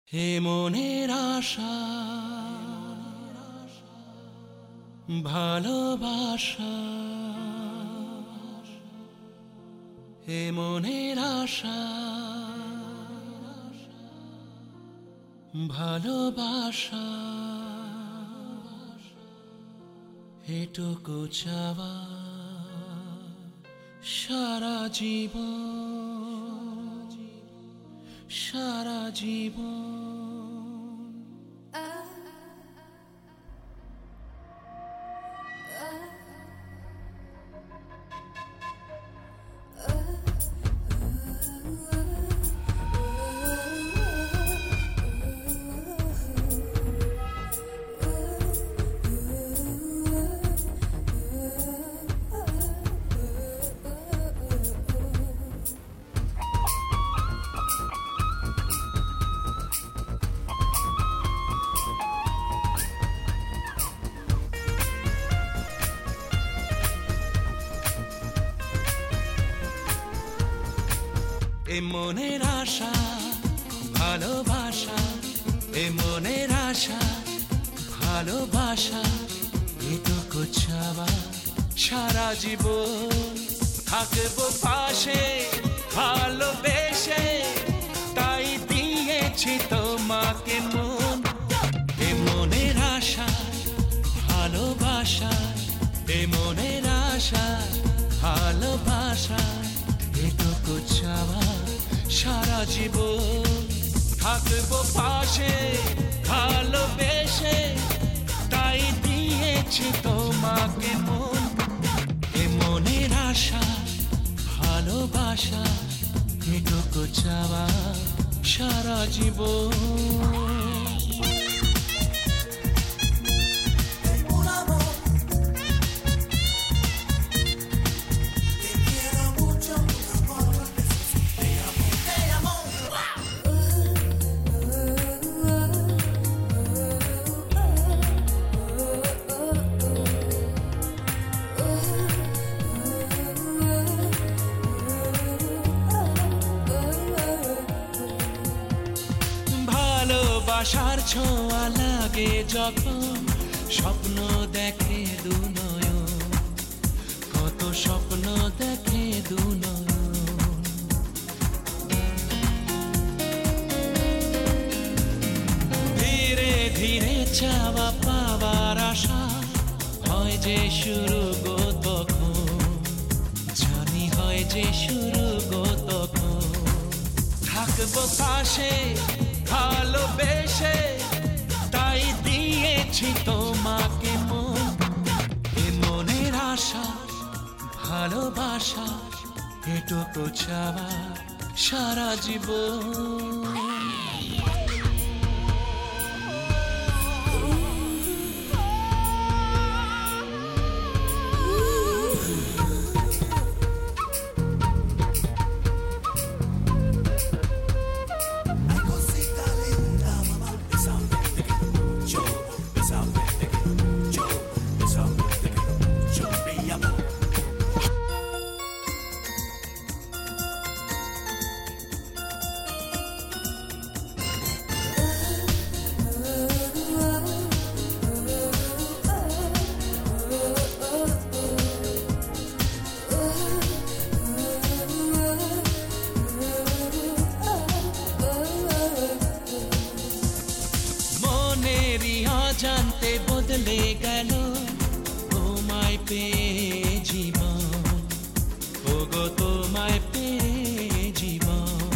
হে মনের আশা ভালোবাসা, হে মনের আশা ভালোবাসা, এটুকু চাওয়া সারা জীবন, সারা জীবন। এ মনের আশা ভালোবাসা, এ মনের আশা ভালোবাসা, এটুকু চাওয়া সারা জীবন। থাকবো পাশে ভালোবেসে, তাই দিয়েছি তোমাকে মন। এ মনের আশা ভালোবাসা, এ মনের আশা ভালোবাসা, এটুকু চাওয়া সারা জীবন। থাকবো পাশে ভালোবেসে, তাই দিয়েছি তোমাকে মন। এ মনের আশা ভালোবাসা, এটুকু চাওয়া সারা জীবন। ভালোবাসার ছোঁয়া লাগে যখন, স্বপ্ন দেখে দু নয়ন, কত স্বপ্ন দেখে দু নয়ন। ধীরে ধীরে চাওয়া পাওয়ার আশা হয় যে শুরু গো তখন, জানি হয় যে শুরু গো তখন। থাকবো পাশে ভালোবেসে, তাই দিয়েছি তোমাকে মন। এ মনের আশা ভালোবাসা, এটুকু চাওয়া সারা জীবন। জানতে বদলে গেল তোমায় পেয়ে জীবন, ওগো তোমায় পেয়ে জীবন।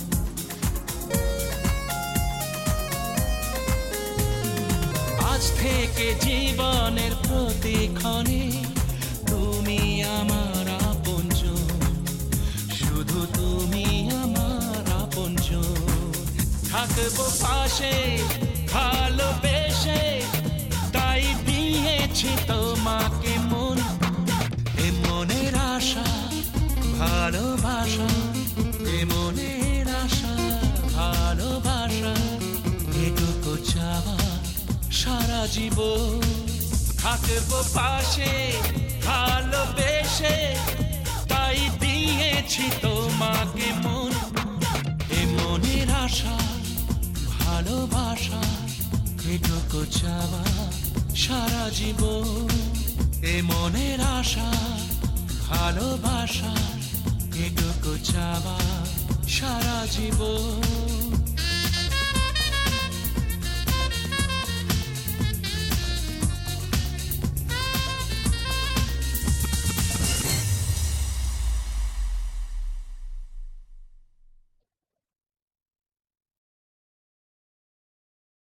আজ থেকে জীবনের প্রতিক্ষণে তুমি আমার আপনজন, শুধু তুমি আমার আপনজন। থাকবো পাশে ভালোবেসে, তাই দিয়েছি তোমাকে মন। এ মনের আশা ভালোবাসা, এ মনের আশা ভালোবাসা, এটুকু চাওয়া সারা জীবন। থাকবো পাশে ভালোবেসে, তাই দিয়েছি তোমাকে মন। এ মনের আশা ভালোবাসা এটুকু চাওয়া সারা জীবন, এ মনের আশা ভালোবাসা এটুকু চাওয়া সারা জীবন।